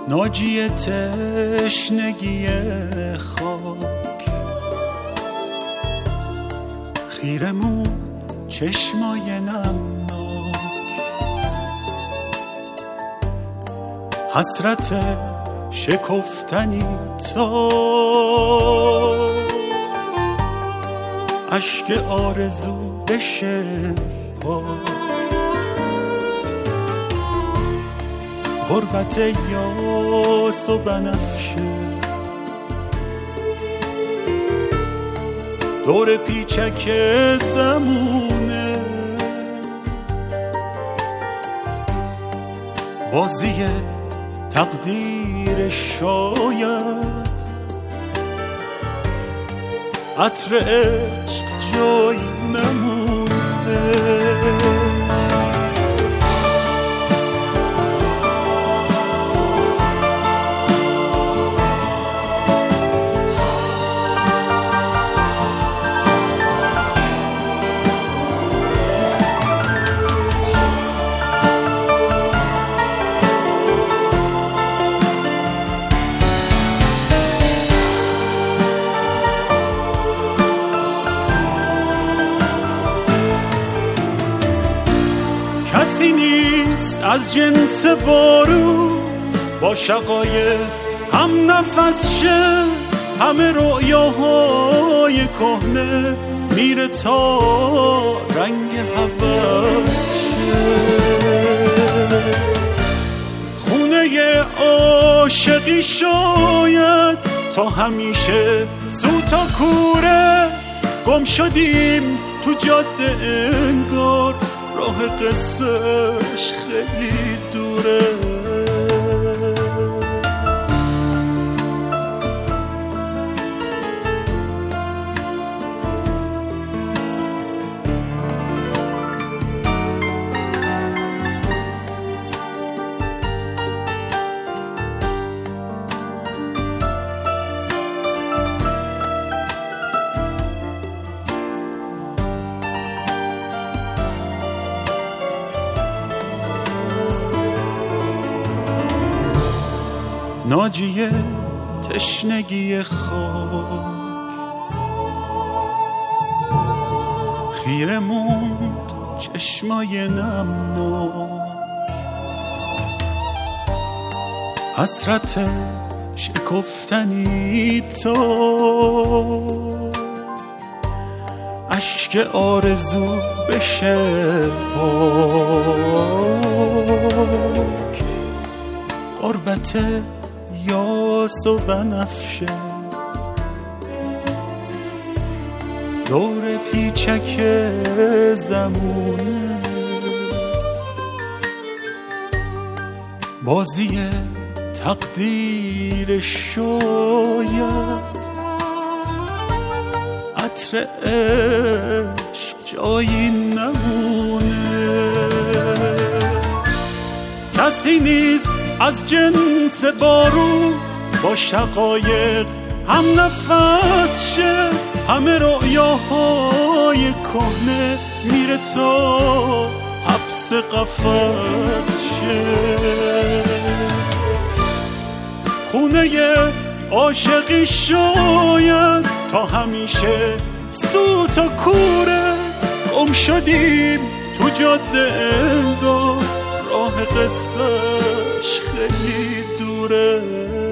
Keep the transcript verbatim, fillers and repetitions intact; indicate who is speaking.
Speaker 1: ناجی تشنگی خاک، خیرمون چشمای نمناک، حسرت شکفتنی تا اشک آرزو بشه پاک، غربت یاس و بنفشه دور پیچک زمونه، بازی تقدیر شاید عطر عشق جایی نمونه. کسی نیست از جنس بارون با شقایق هم نفس شه، همه رؤیاهای کهنه میره تا رنگ هوس شه. خونه عاشقی شاید تا همیشه سوتا کوره، گم شدیم تو جاده انگار راه قصهش خیلی دوره. ناجی تشنگی خاک، خیره موند چشمای نمناک، حسرت شکفتنی تا اشک آرزو بشه پاک، غربت یاس و بنفشه دور پیچک زمونه، بازی تقدیر شاید عطر عشق جایی نمونه. کسی نیست از جنس بارون با شقایق هم نفس شه، همه رؤیاهای کهنه میره تا حبس قفس شه. خونه عاشقی شاید تا همیشه سوت و کوره، گم شدیم تو جاده انگار راه قصهش خیلی دوره.